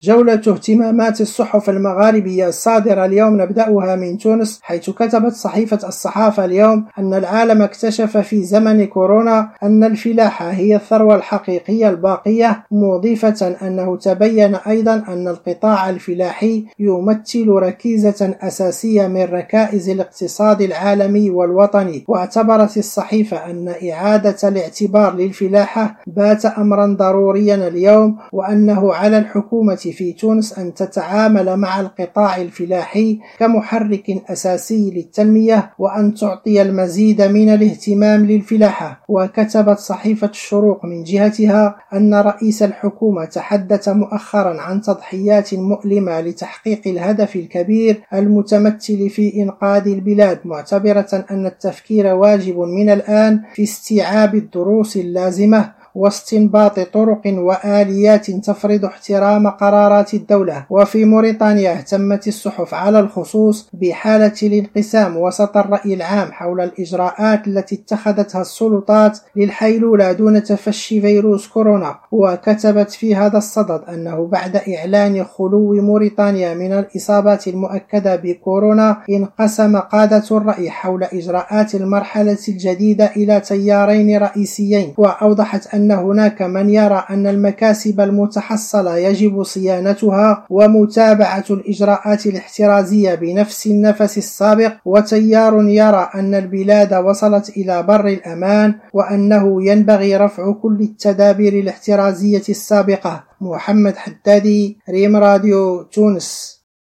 جولة اهتمامات الصحف المغاربية الصادرة اليوم نبدأها من تونس، حيث كتبت صحيفة الصحافة اليوم أن العالم اكتشف في زمن كورونا أن الفلاحة هي الثروة الحقيقية الباقية، مضيفة أنه تبين أيضا أن القطاع الفلاحي يمثل ركيزة أساسية من ركائز الاقتصاد العالمي والوطني. واعتبرت الصحيفة أن إعادة الاعتبار للفلاحة بات أمرا ضروريا اليوم، وأنه على الحكومة في تونس أن تتعامل مع القطاع الفلاحي كمحرك أساسي للتنمية، وأن تعطي المزيد من الاهتمام للفلاحة. وكتبت صحيفة الشروق من جهتها أن رئيس الحكومة تحدث مؤخرا عن تضحيات مؤلمة لتحقيق الهدف الكبير المتمثل في إنقاذ البلاد، معتبرة أن التفكير واجب من الآن في استيعاب الدروس اللازمة واستنباط طرق وآليات تفرض احترام قرارات الدولة. وفي موريتانيا اهتمت الصحف على الخصوص بحالة الانقسام وسط الرأي العام حول الإجراءات التي اتخذتها السلطات للحيلولة دون تفشي فيروس كورونا. وكتبت في هذا الصدد أنه بعد إعلان خلو موريتانيا من الإصابات المؤكدة بكورونا، انقسم قادة الرأي حول إجراءات المرحلة الجديدة إلى تيارين رئيسيين. وأوضحت أن هناك من يرى أن المكاسب المتحصلة يجب صيانتها ومتابعة الإجراءات الاحترازية بنفس النفس السابق، وتيار يرى أن البلاد وصلت إلى بر الأمان وأنه ينبغي رفع كل التدابير الاحترازية السابقة. محمد حدادي، ريم راديو، تونس.